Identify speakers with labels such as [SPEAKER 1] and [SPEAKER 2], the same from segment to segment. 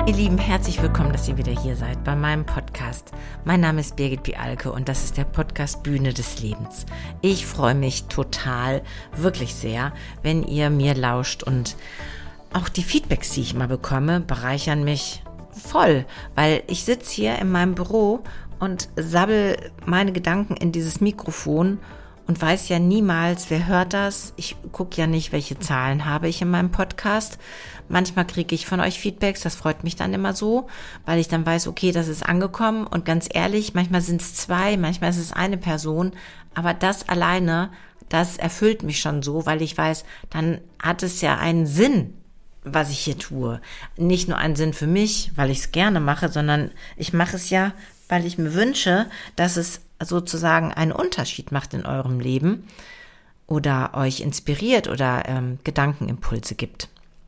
[SPEAKER 1] Ihr Lieben, herzlich willkommen, dass ihr wieder hier seid bei meinem Podcast. Mein Name ist Birgit Bialke und das ist der Podcast Bühne des Lebens. Ich freue mich total, wirklich sehr, wenn ihr mir lauscht und auch die Feedbacks, die ich mal bekomme, bereichern mich voll, weil ich sitze hier in meinem Büro und sabbel meine Gedanken in dieses Mikrofon und weiß ja niemals, wer hört das. Ich gucke ja nicht, welche Zahlen habe ich in meinem Podcast. Manchmal kriege ich von euch Feedbacks, das freut mich dann immer so, weil ich dann weiß, okay, das ist angekommen. Und ganz ehrlich, manchmal sind es 2, manchmal ist es eine Person. Aber das alleine, das erfüllt mich schon so, weil ich weiß, dann hat es ja einen Sinn, was ich hier tue. Nicht nur einen Sinn für mich, weil ich es gerne mache, sondern ich mache es ja, weil ich mir wünsche, dass es sozusagen einen Unterschied macht in eurem Leben oder euch inspiriert oder Gedankenimpulse gibt.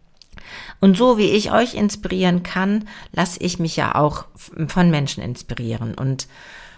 [SPEAKER 1] Und so wie ich euch inspirieren kann, lasse ich mich ja auch von Menschen inspirieren. Und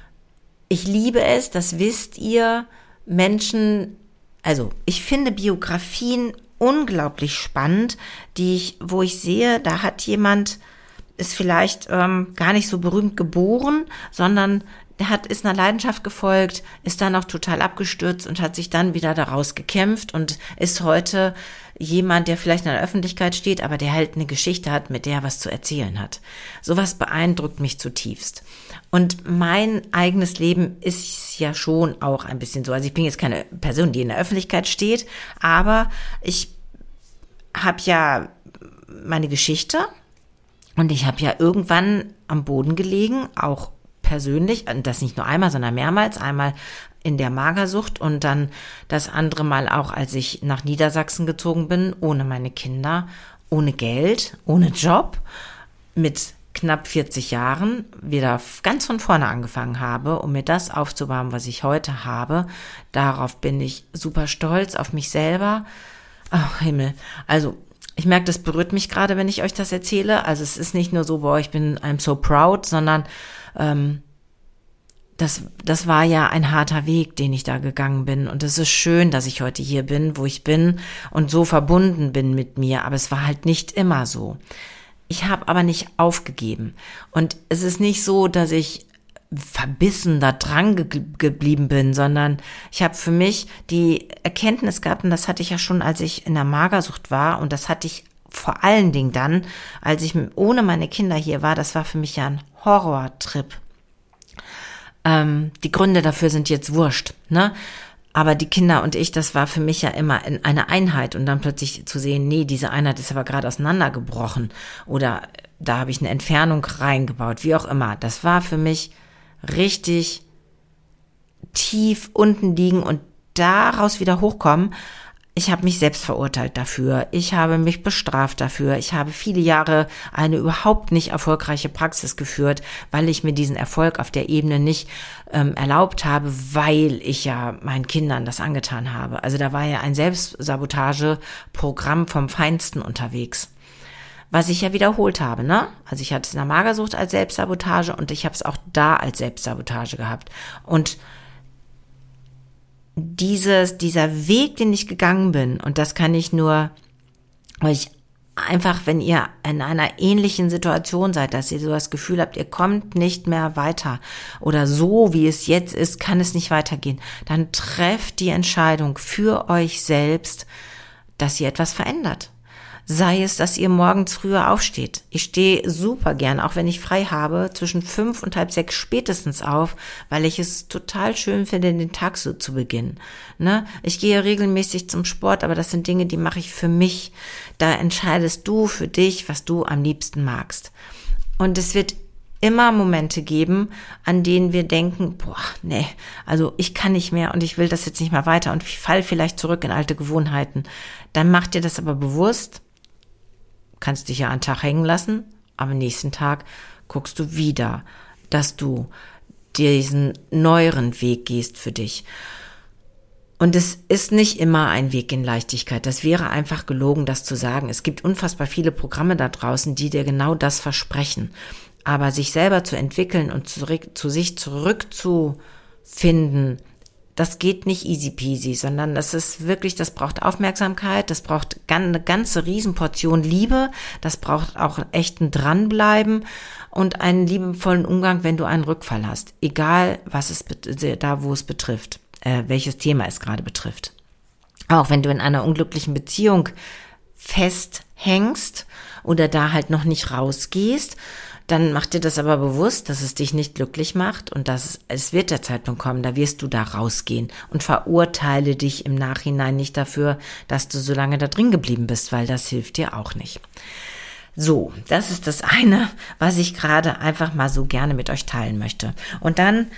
[SPEAKER 1] ich liebe es, das wisst ihr, Menschen, also ich finde Biografien unglaublich spannend, wo ich sehe, da hat jemand, ist vielleicht gar nicht so berühmt geboren, sondern ist einer Leidenschaft gefolgt, ist dann auch total abgestürzt und hat sich dann wieder daraus gekämpft und ist heute jemand, der vielleicht in der Öffentlichkeit steht, aber der halt eine Geschichte hat, mit der er was zu erzählen hat. Sowas beeindruckt mich zutiefst. Und mein eigenes Leben ist ja schon auch ein bisschen so. Also ich bin jetzt keine Person, die in der Öffentlichkeit steht, aber ich habe ja meine Geschichte und ich habe ja irgendwann am Boden gelegen, auch persönlich, und das nicht nur einmal, sondern mehrmals, einmal in der Magersucht und dann das andere Mal auch, als ich nach Niedersachsen gezogen bin, ohne meine Kinder, ohne Geld, ohne Job, mit knapp 40 Jahren wieder ganz von vorne angefangen habe, um mir das aufzubauen, was ich heute habe. Darauf bin ich super stolz, auf mich selber. Ach, Himmel. Also, ich merke, das berührt mich gerade, wenn ich euch das erzähle. Also es ist nicht nur so, boah, I'm so proud, sondern das war ja ein harter Weg, den ich da gegangen bin. Und es ist schön, dass ich heute hier bin, wo ich bin und so verbunden bin mit mir. Aber es war halt nicht immer so. Ich habe aber nicht aufgegeben. Und es ist nicht so, dass ich verbissen da dran geblieben bin, sondern ich habe für mich die Erkenntnis gehabt, und das hatte ich ja schon, als ich in der Magersucht war, und das hatte ich vor allen Dingen dann, als ich ohne meine Kinder hier war, das war für mich ja ein Horrortrip. Die Gründe dafür sind jetzt wurscht, ne? Aber die Kinder und ich, das war für mich ja immer eine Einheit, und dann plötzlich zu sehen, nee, diese Einheit ist aber gerade auseinandergebrochen oder da habe ich eine Entfernung reingebaut, wie auch immer. Das war für mich richtig tief unten liegen und daraus wieder hochkommen. Ich habe mich selbst verurteilt dafür. Ich habe mich bestraft dafür. Ich habe viele Jahre eine überhaupt nicht erfolgreiche Praxis geführt, weil ich mir diesen Erfolg auf der Ebene nicht erlaubt habe, weil ich ja meinen Kindern das angetan habe. Also da war ja ein Selbstsabotageprogramm vom Feinsten unterwegs. Was ich ja wiederholt habe, ne? Also ich hatte es in der Magersucht als Selbstsabotage und ich habe es auch da als Selbstsabotage gehabt. Und dieser Weg, den ich gegangen bin, und das kann ich nur euch einfach, wenn ihr in einer ähnlichen Situation seid, dass ihr so das Gefühl habt, ihr kommt nicht mehr weiter oder so, wie es jetzt ist, kann es nicht weitergehen, dann trefft die Entscheidung für euch selbst, dass ihr etwas verändert. Sei es, dass ihr morgens früher aufsteht. Ich stehe super gern, auch wenn ich frei habe, zwischen 5 und halb 6 spätestens auf, weil ich es total schön finde, den Tag so zu beginnen. Ne? Ich gehe regelmäßig zum Sport, aber das sind Dinge, die mache ich für mich. Da entscheidest du für dich, was du am liebsten magst. Und es wird immer Momente geben, an denen wir denken, boah, nee, also ich kann nicht mehr und ich will das jetzt nicht mehr weiter und ich falle vielleicht zurück in alte Gewohnheiten. Dann mach dir das aber bewusst. Kannst dich ja einen Tag hängen lassen, aber am nächsten Tag guckst du wieder, dass du diesen neueren Weg gehst für dich. Und es ist nicht immer ein Weg in Leichtigkeit. Das wäre einfach gelogen, das zu sagen. Es gibt unfassbar viele Programme da draußen, die dir genau das versprechen. Aber sich selber zu entwickeln und zu sich zurückzufinden, das geht nicht easy peasy, sondern das ist wirklich, das braucht Aufmerksamkeit, das braucht eine ganze Riesenportion Liebe, das braucht auch echten Dranbleiben und einen liebevollen Umgang, wenn du einen Rückfall hast. Egal, was es da, wo es betrifft, welches Thema es gerade betrifft. Auch wenn du in einer unglücklichen Beziehung festhängst oder da halt noch nicht rausgehst, dann mach dir das aber bewusst, dass es dich nicht glücklich macht und dass es wird der Zeitpunkt kommen, da wirst du da rausgehen und verurteile dich im Nachhinein nicht dafür, dass du so lange da drin geblieben bist, weil das hilft dir auch nicht. So, das ist das eine, was ich gerade einfach mal so gerne mit euch teilen möchte. Und dann,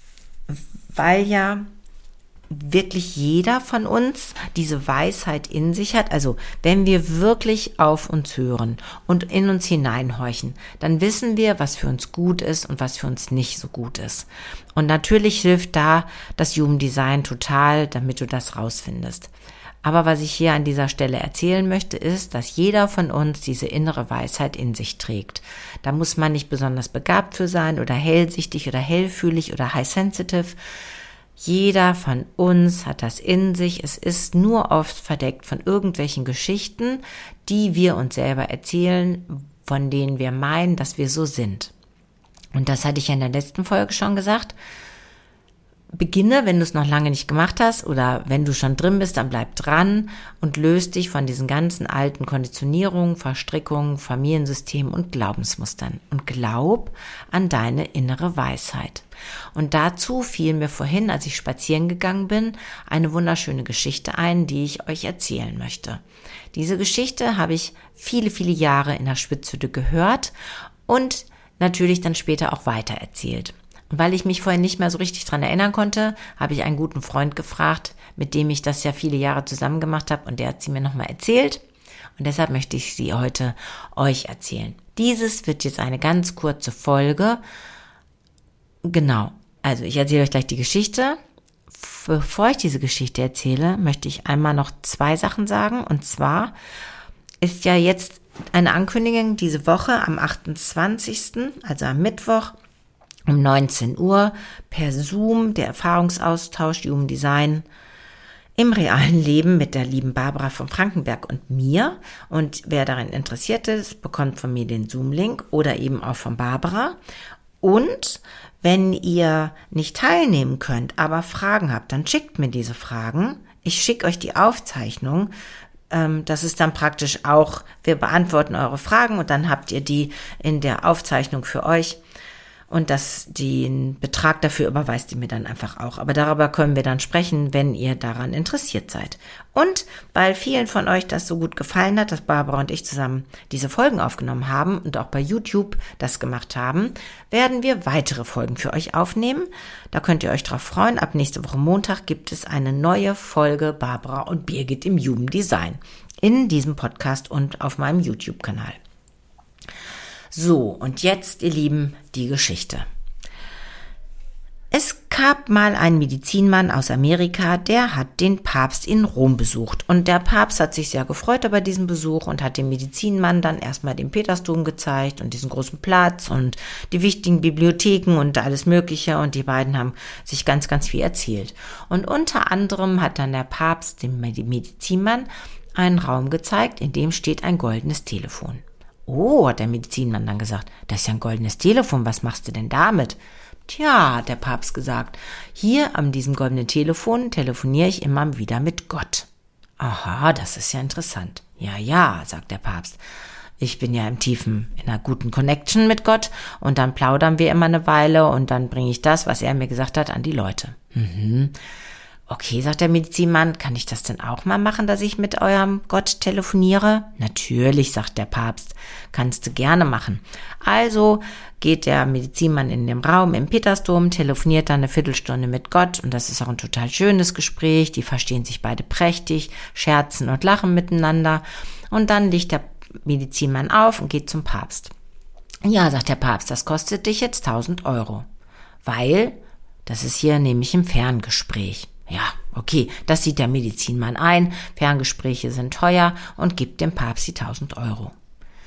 [SPEAKER 1] weil ja wirklich jeder von uns diese Weisheit in sich hat. Also wenn wir wirklich auf uns hören und in uns hineinhorchen, dann wissen wir, was für uns gut ist und was für uns nicht so gut ist. Und natürlich hilft da das Human Design total, damit du das rausfindest. Aber was ich hier an dieser Stelle erzählen möchte, ist, dass jeder von uns diese innere Weisheit in sich trägt. Da muss man nicht besonders begabt für sein oder hellsichtig oder hellfühlig oder high sensitive. Jeder von uns hat das in sich. Es ist nur oft verdeckt von irgendwelchen Geschichten, die wir uns selber erzählen, von denen wir meinen, dass wir so sind. Und das hatte ich ja in der letzten Folge schon gesagt. Beginne, wenn du es noch lange nicht gemacht hast oder wenn du schon drin bist, dann bleib dran und löst dich von diesen ganzen alten Konditionierungen, Verstrickungen, Familiensystemen und Glaubensmustern und glaub an deine innere Weisheit. Und dazu fiel mir vorhin, als ich spazieren gegangen bin, eine wunderschöne Geschichte ein, die ich euch erzählen möchte. Diese Geschichte habe ich viele, viele Jahre in der Spitzhütte gehört und natürlich dann später auch weitererzählt. Und weil ich mich vorhin nicht mehr so richtig dran erinnern konnte, habe ich einen guten Freund gefragt, mit dem ich das ja viele Jahre zusammen gemacht habe und der hat sie mir nochmal erzählt und deshalb möchte ich sie heute euch erzählen. Dieses wird jetzt eine ganz kurze Folge. Genau, also ich erzähle euch gleich die Geschichte. Bevor ich diese Geschichte erzähle, möchte ich einmal noch 2 Sachen sagen und zwar ist ja jetzt eine Ankündigung diese Woche am 28., also am Mittwoch, um 19 Uhr per Zoom, der Erfahrungsaustausch Human Design im realen Leben mit der lieben Barbara von Frankenberg und mir. Und wer daran interessiert ist, bekommt von mir den Zoom-Link oder eben auch von Barbara. Und wenn ihr nicht teilnehmen könnt, aber Fragen habt, dann schickt mir diese Fragen. Ich schicke euch die Aufzeichnung. Das ist dann praktisch auch, wir beantworten eure Fragen und dann habt ihr die in der Aufzeichnung für euch. Und den Betrag dafür überweist ihr mir dann einfach auch. Aber darüber können wir dann sprechen, wenn ihr daran interessiert seid. Und weil vielen von euch das so gut gefallen hat, dass Barbara und ich zusammen diese Folgen aufgenommen haben und auch bei YouTube das gemacht haben, werden wir weitere Folgen für euch aufnehmen. Da könnt ihr euch drauf freuen. Ab nächste Woche Montag gibt es eine neue Folge Barbara und Birgit im Human Design in diesem Podcast und auf meinem YouTube-Kanal. So, und jetzt, ihr Lieben, die Geschichte. Es gab mal einen Medizinmann aus Amerika, der hat den Papst in Rom besucht. Und der Papst hat sich sehr gefreut über diesen Besuch und hat dem Medizinmann dann erstmal den Petersdom gezeigt und diesen großen Platz und die wichtigen Bibliotheken und alles Mögliche. Und die beiden haben sich ganz, ganz viel erzählt. Und unter anderem hat dann der Papst dem Medizinmann einen Raum gezeigt, in dem steht ein goldenes Telefon. Oh, hat der Medizinmann dann gesagt, das ist ja ein goldenes Telefon, was machst du denn damit? Tja, hat der Papst gesagt, hier an diesem goldenen Telefon telefoniere ich immer wieder mit Gott. Aha, das ist ja interessant. Ja, sagt der Papst. Ich bin ja in einer guten Connection mit Gott und dann plaudern wir immer eine Weile und dann bringe ich das, was er mir gesagt hat, an die Leute. Okay, sagt der Medizinmann, kann ich das denn auch mal machen, dass ich mit eurem Gott telefoniere? Natürlich, sagt der Papst, kannst du gerne machen. Also geht der Medizinmann in den Raum im Petersdom, telefoniert dann eine Viertelstunde mit Gott und das ist auch ein total schönes Gespräch, die verstehen sich beide prächtig, scherzen und lachen miteinander und dann legt der Medizinmann auf und geht zum Papst. Ja, sagt der Papst, das kostet dich jetzt 1.000 €, weil das ist hier nämlich im Ferngespräch. Ja, okay, das sieht der Medizinmann ein, Ferngespräche sind teuer und gibt dem Papst die 1.000 €.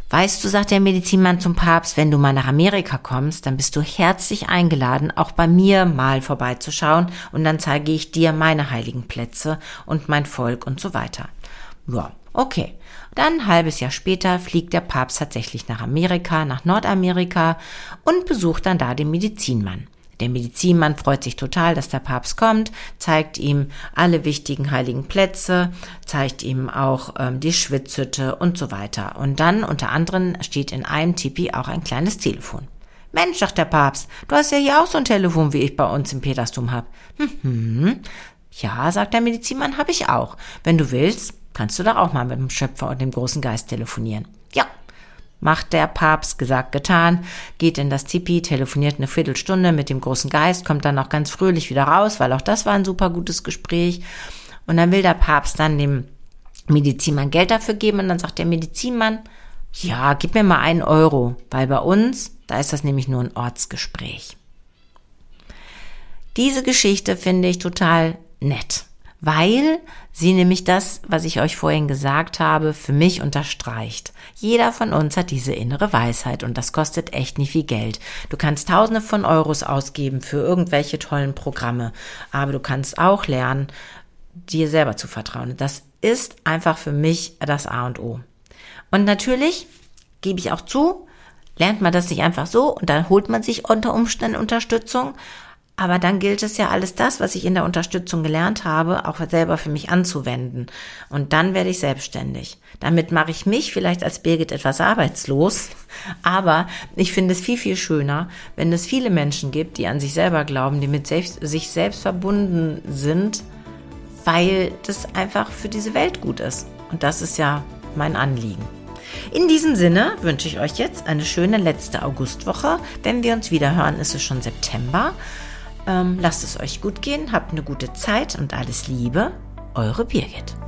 [SPEAKER 1] Weißt du, sagt der Medizinmann zum Papst, wenn du mal nach Amerika kommst, dann bist du herzlich eingeladen, auch bei mir mal vorbeizuschauen und dann zeige ich dir meine heiligen Plätze und mein Volk und so weiter. Ja, okay. Dann ein halbes Jahr später fliegt der Papst tatsächlich nach Amerika, nach Nordamerika und besucht dann da den Medizinmann. Der Medizinmann freut sich total, dass der Papst kommt, zeigt ihm alle wichtigen heiligen Plätze, zeigt ihm auch die Schwitzhütte und so weiter. Und dann unter anderem steht in einem Tipi auch ein kleines Telefon. Mensch, sagt der Papst, du hast ja hier auch so ein Telefon, wie ich bei uns im Petersdom habe. Ja, sagt der Medizinmann, habe ich auch. Wenn du willst, kannst du doch auch mal mit dem Schöpfer und dem großen Geist telefonieren. Ja. Macht der Papst, gesagt, getan, geht in das Tipi, telefoniert eine Viertelstunde mit dem großen Geist, kommt dann auch ganz fröhlich wieder raus, weil auch das war ein super gutes Gespräch. Und dann will der Papst dann dem Medizinmann Geld dafür geben und dann sagt der Medizinmann, ja, gib mir mal 1 Euro, weil bei uns, da ist das nämlich nur ein Ortsgespräch. Diese Geschichte finde ich total nett, weil sie nämlich das, was ich euch vorhin gesagt habe, für mich unterstreicht. Jeder von uns hat diese innere Weisheit und das kostet echt nicht viel Geld. Du kannst Tausende von Euros ausgeben für irgendwelche tollen Programme, aber du kannst auch lernen, dir selber zu vertrauen. Das ist einfach für mich das A und O. Und natürlich, gebe ich auch zu, lernt man das nicht einfach so und dann holt man sich unter Umständen Unterstützung. Aber dann gilt es ja alles das, was ich in der Unterstützung gelernt habe, auch selber für mich anzuwenden. Und dann werde ich selbstständig. Damit mache ich mich vielleicht als Birgit etwas arbeitslos. Aber ich finde es viel, viel schöner, wenn es viele Menschen gibt, die an sich selber glauben, die mit sich selbst verbunden sind, weil das einfach für diese Welt gut ist. Und das ist ja mein Anliegen. In diesem Sinne wünsche ich euch jetzt eine schöne letzte Augustwoche. Wenn wir uns wieder hören, ist es schon September. Lasst es euch gut gehen, habt eine gute Zeit und alles Liebe, eure Birgit.